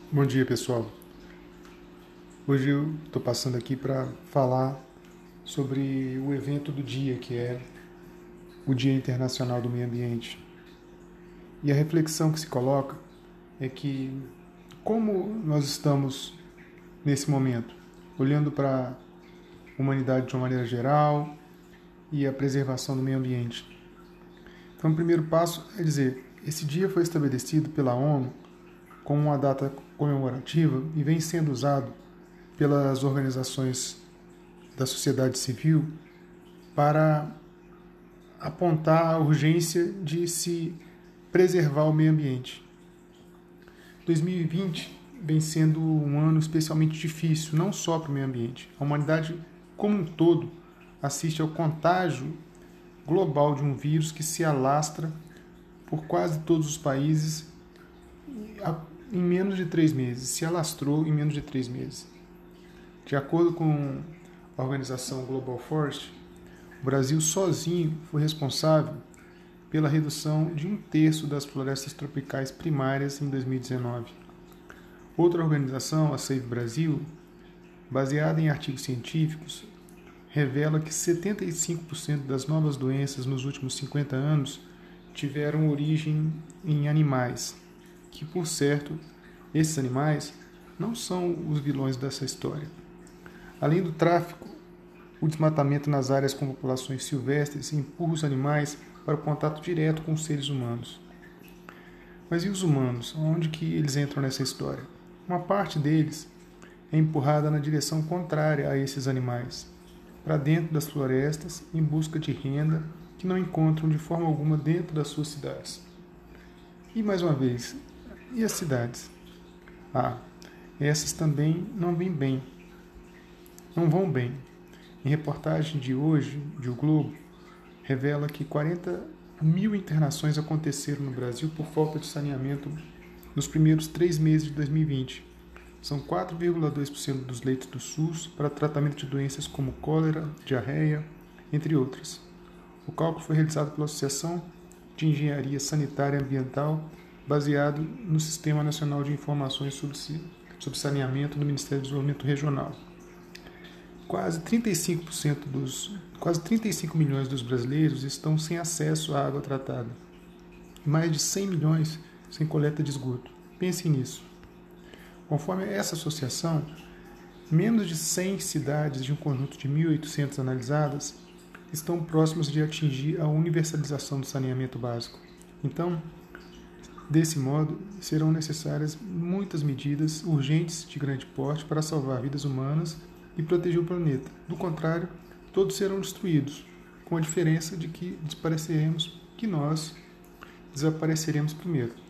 Bom dia, pessoal. Hoje eu estou passando aqui para falar sobre o evento do dia, que é o Dia Internacional do Meio Ambiente. E a reflexão que se coloca é que como nós estamos nesse momento, olhando para a humanidade de uma maneira geral e a preservação do meio ambiente. Então, o primeiro passo é dizer, esse dia foi estabelecido pela ONU como uma data comemorativa e vem sendo usado pelas organizações da sociedade civil para apontar a urgência de se preservar o meio ambiente. 2020 vem sendo um ano especialmente difícil, não só para o meio ambiente. A humanidade como um todo assiste ao contágio global de um vírus que se alastra por quase todos os países em menos de 3 meses, se alastrou em menos de 3 meses. De acordo com a organização Global Forest, o Brasil sozinho foi responsável pela redução de 1/3 das florestas tropicais primárias em 2019. Outra organização, a Save Brasil, baseada em artigos científicos, revela que 75% das novas doenças nos últimos 50 anos tiveram origem em animais, que, por certo, esses animais não são os vilões dessa história. Além do tráfico, o desmatamento nas áreas com populações silvestres empurra os animais para o contato direto com os seres humanos. Mas e os humanos? Onde que eles entram nessa história? Uma parte deles é empurrada na direção contrária a esses animais, para dentro das florestas em busca de renda que não encontram de forma alguma dentro das suas cidades. E mais uma vez, e as cidades? Essas também não vão bem. Em reportagem de hoje, de O Globo, revela que 40 mil internações aconteceram no Brasil por falta de saneamento nos primeiros 3 meses de 2020. São 4,2% dos leitos do SUS para tratamento de doenças como cólera, diarreia, entre outras. O cálculo foi realizado pela Associação de Engenharia Sanitária e Ambiental, baseado no Sistema Nacional de Informações sobre Saneamento do Ministério do Desenvolvimento Regional. Quase 35 milhões dos brasileiros estão sem acesso à água tratada. Mais de 100 milhões sem coleta de esgoto. Pensem nisso. Conforme essa associação, menos de 100 cidades de um conjunto de 1.800 analisadas estão próximas de atingir a universalização do saneamento básico. Então, desse modo, serão necessárias muitas medidas urgentes de grande porte para salvar vidas humanas e proteger o planeta. Do contrário, todos serão destruídos, com a diferença de que nós desapareceremos primeiro.